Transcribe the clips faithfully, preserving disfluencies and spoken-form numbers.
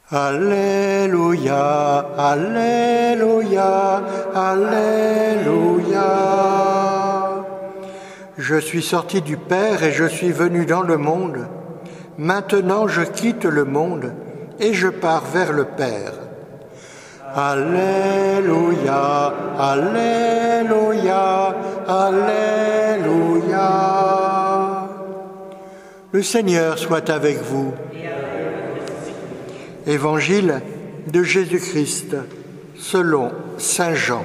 Alléluia, Alléluia, Alléluia. Je suis sorti du Père et je suis venu dans le monde. Maintenant je quitte le monde et je pars vers le Père. Alléluia, Alléluia, Alléluia. Le Seigneur soit avec vous. Évangile de Jésus-Christ selon saint Jean.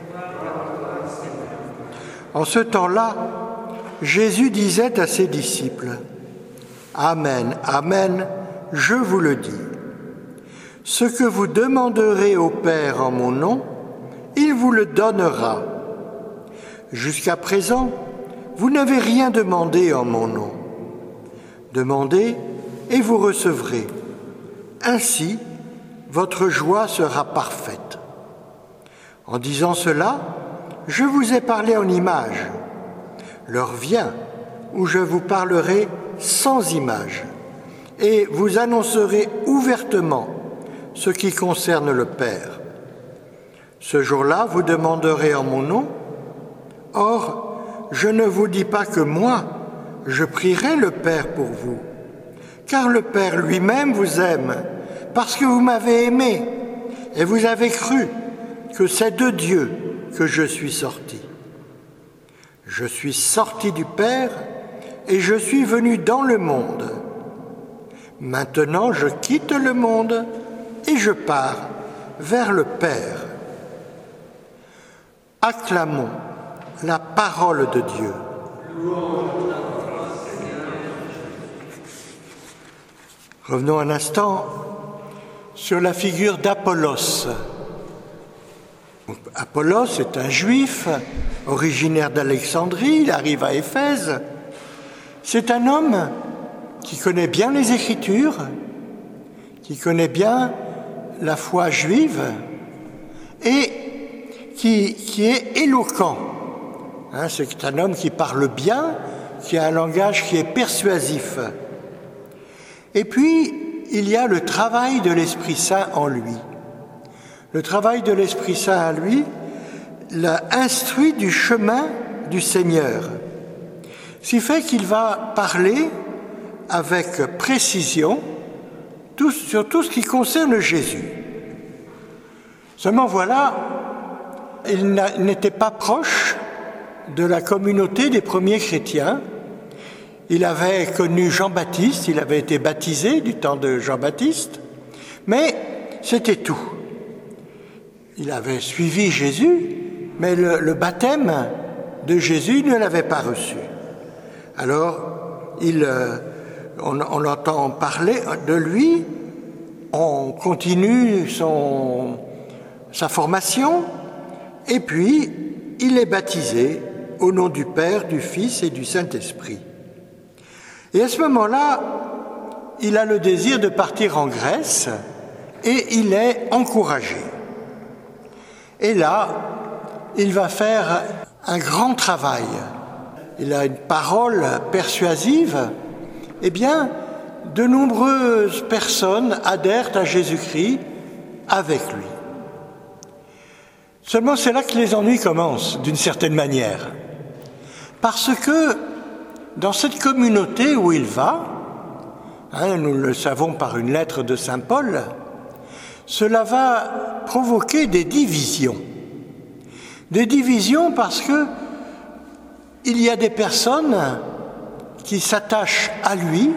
En ce temps-là, Jésus disait à ses disciples : Amen, Amen, je vous le dis. Ce que vous demanderez au Père en mon nom, il vous le donnera. Jusqu'à présent, vous n'avez rien demandé en mon nom. Demandez et vous recevrez. Ainsi, votre joie sera parfaite. En disant cela, je vous ai parlé en images. L'heure vient où je vous parlerai sans image et vous annoncerai ouvertement ce qui concerne le Père. Ce jour-là, vous demanderez en mon nom. Or, je ne vous dis pas que moi, je prierai le Père pour vous, car le Père lui-même vous aime, parce que vous m'avez aimé et vous avez cru que c'est de Dieu que je suis sorti. Je suis sorti du Père et je suis venu dans le monde. Maintenant, je quitte le monde et je pars vers le Père. Acclamons la parole de Dieu. Revenons un instant sur la figure d'Apollos. Apollos est un juif originaire d'Alexandrie, il arrive à Éphèse. C'est un homme qui connaît bien les Écritures, qui connaît bien la foi juive et qui, qui est éloquent. Hein, c'est un homme qui parle bien, qui a un langage qui est persuasif. Et puis, il y a le travail de l'Esprit Saint en lui. Le travail de l'Esprit Saint en lui l'a instruit du chemin du Seigneur. Ce qui fait qu'il va parler avec précision tout, sur tout ce qui concerne Jésus. Seulement voilà, il n'était pas proche de la communauté des premiers chrétiens. Il avait connu Jean-Baptiste, il avait été baptisé du temps de Jean-Baptiste, mais c'était tout. Il avait suivi Jésus, mais le, le baptême de Jésus ne l'avait pas reçu. Alors, il, on, on entend parler de lui, on continue son, sa formation, et puis il est baptisé au nom du Père, du Fils et du Saint-Esprit. Et à ce moment-là, il a le désir de partir en Grèce et il est encouragé. Et là, il va faire un grand travail. Il a une parole persuasive. Eh bien, de nombreuses personnes adhèrent à Jésus-Christ avec lui. Seulement, c'est là que les ennuis commencent, d'une certaine manière. Parce que dans cette communauté où il va, hein, nous le savons par une lettre de saint Paul, cela va provoquer des divisions. Des divisions parce que il y a des personnes qui s'attachent à lui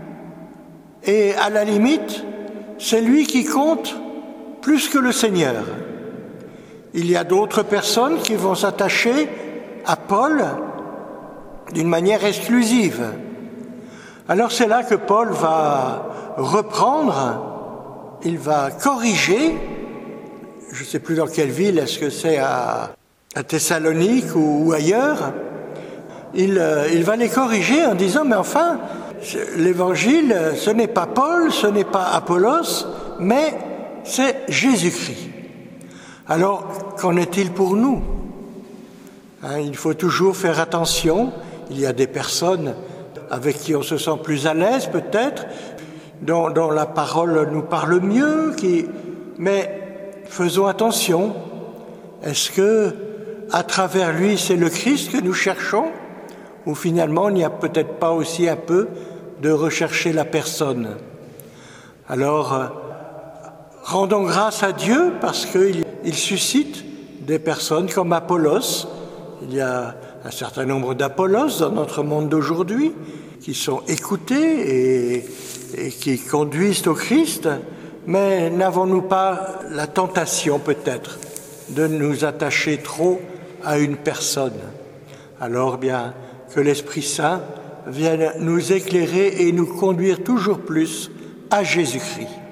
et à la limite, c'est lui qui compte plus que le Seigneur. Il y a d'autres personnes qui vont s'attacher à Paul d'une manière exclusive. Alors c'est là que Paul va reprendre, il va corriger, je ne sais plus dans quelle ville, est-ce que c'est à, à Thessalonique ou, ou ailleurs, il, il va les corriger en disant, mais enfin, l'évangile, ce n'est pas Paul, ce n'est pas Apollos, mais c'est Jésus-Christ. Alors, qu'en est-il pour nous ? Hein, il faut toujours faire attention. Il y a des personnes avec qui on se sent plus à l'aise peut-être, dont, dont la parole nous parle mieux, qui... mais faisons attention. Est-ce que, à travers lui, c'est le Christ que nous cherchons, ou finalement il n'y a peut-être pas aussi un peu de rechercher la personne? Alors, euh, rendons grâce à Dieu parce qu'il il suscite des personnes comme Apollos. Il y a un certain nombre d'Apollos dans notre monde d'aujourd'hui qui sont écoutés et, et qui conduisent au Christ, mais n'avons-nous pas la tentation peut-être de nous attacher trop à une personne? Alors bien, que l'Esprit Saint vienne nous éclairer et nous conduire toujours plus à Jésus-Christ.